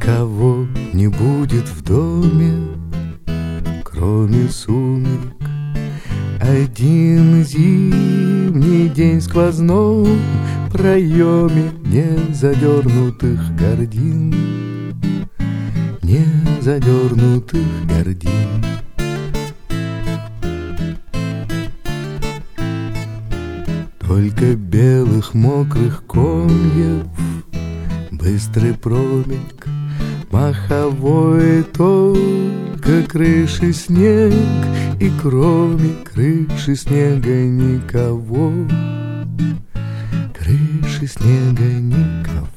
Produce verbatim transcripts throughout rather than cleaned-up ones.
Никого не будет в доме, кроме сумерек. Один зимний день в сквозном проеме незадернутых гордин, незадернутых гордин. Только белых мокрых комьев быстрый промельк, маховой только крыши снег, и кроме крыши снега никого, крыши снега никого.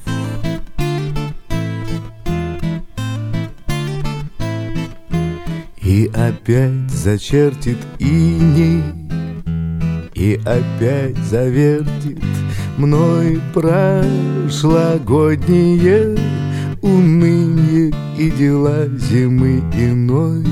И опять зачертит иней, и опять завертит мной прошлогоднее уныние и дела зимы иной,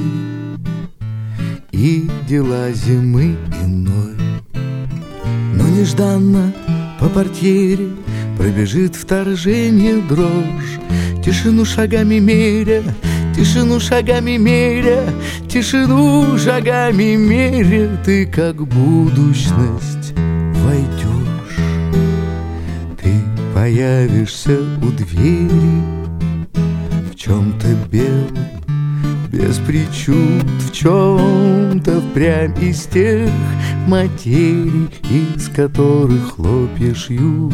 и дела зимы иной. Но нежданно по портьере пробежит вторжение дрожь, тишину шагами меря, тишину шагами меря, тишину шагами меря, ты как будущность войдешь. Ты появишься у двери в чем-то белом, без причуд, в чем-то впрямь из тех материй, из которых хлопья шьют,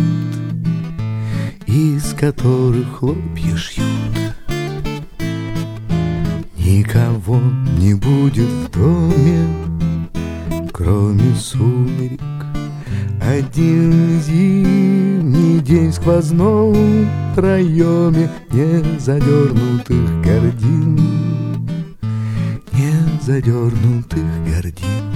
из которых хлопья шьют. Никого не будет в доме, кроме сумерек. Один зимний день в сквозном проеме незадернутых гордин, незадернутых гордин.